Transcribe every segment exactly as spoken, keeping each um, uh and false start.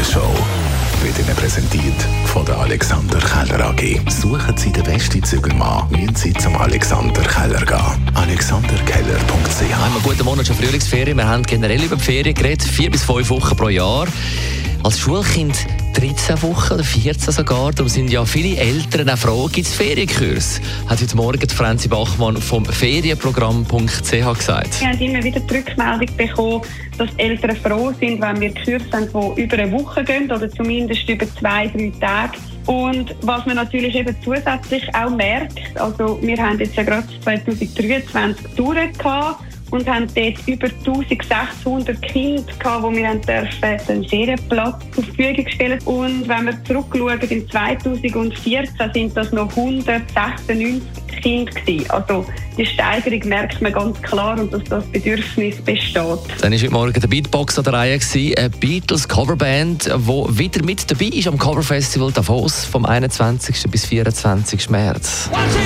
Morgenshow wird Ihnen präsentiert von der Alexander Keller A G. Suchen Sie den besten Zügelmann, müssen Sie zum Alexander Keller gehen. alexander keller punkt c h. Einen guten Monat schon Frühlingsferien. Wir haben generell über die Ferien geredet, vier bis fünf Wochen pro Jahr. Als Schulkind dreizehn Wochen oder vierzehn sogar. Darum sind ja viele Eltern auch froh, gibt es Ferienkurs. Hat heute Morgen die Franzi Bachmann vom Ferienprogramm punkt c h gesagt. Wir haben immer wieder die Rückmeldung bekommen, dass die Eltern froh sind, wenn wir Kurse haben, die über eine Woche gehen oder zumindest über zwei, drei Tage. Und was man natürlich eben zusätzlich auch merkt, also wir haben jetzt ja gerade zwanzig dreiundzwanzig Touren gehabt und haben dort über eintausendsechshundert Kinder gehabt, die wir haben dürfen, einen Ferienplatz zur Verfügung stellen. Und wenn wir zurückschauen, im zweitausendvierzehn sind das noch hundertsechsundneunzig Kinder gewesen. Also die Steigerung merkt man ganz klar und dass das Bedürfnis besteht. Dann war heute Morgen der Beatbox an der Reihe, eine Beatles-Coverband, die wieder mit dabei ist am Coverfestival Davos vom einundzwanzigsten bis vierundzwanzigsten März.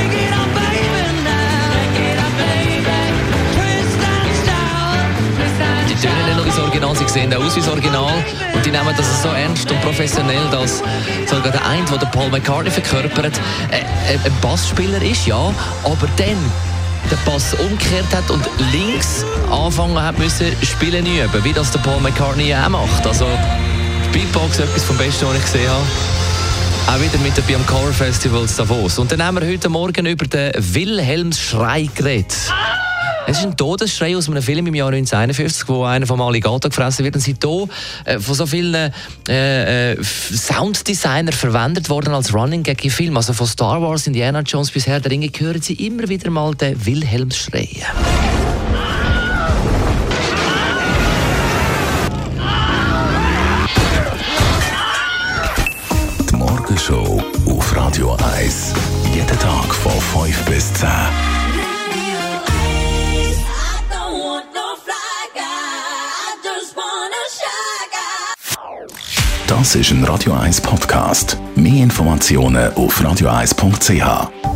Die tönen nicht nur wie das Original, sie sehen auch aus wie das Original und die nehmen das so ernst und professionell, dass sogar der eine, der Paul McCartney verkörpert, äh, äh, ein Bassspieler ist, ja, aber dann den Bass umgekehrt hat und links anfangen hat müssen spielen üben, wie das der Paul McCartney auch macht. Also die Beatbox, etwas vom Besten, was ich gesehen habe. Auch wieder mit dabei am Coverfestival Davos. Und dann haben wir heute Morgen über den Wilhelmsschrei geredet. Es ist ein Todesschrei aus einem Film im Jahr neunzehnhunderteinundfünfzig, wo einer vom Alligator gefressen wird. Und sind hier äh, von so vielen äh, äh, Sounddesignern verwendet worden als Running Gag im Film. Also von Star Wars, Indiana Jones bis Herr der Ringe hören Sie immer wieder mal den Wilhelmsschrei. Die Morgenshow auf Radio eins. Jeden Tag von fünf bis zehn. Das ist ein Radio eins Podcast. Mehr Informationen auf radio eins punkt c h.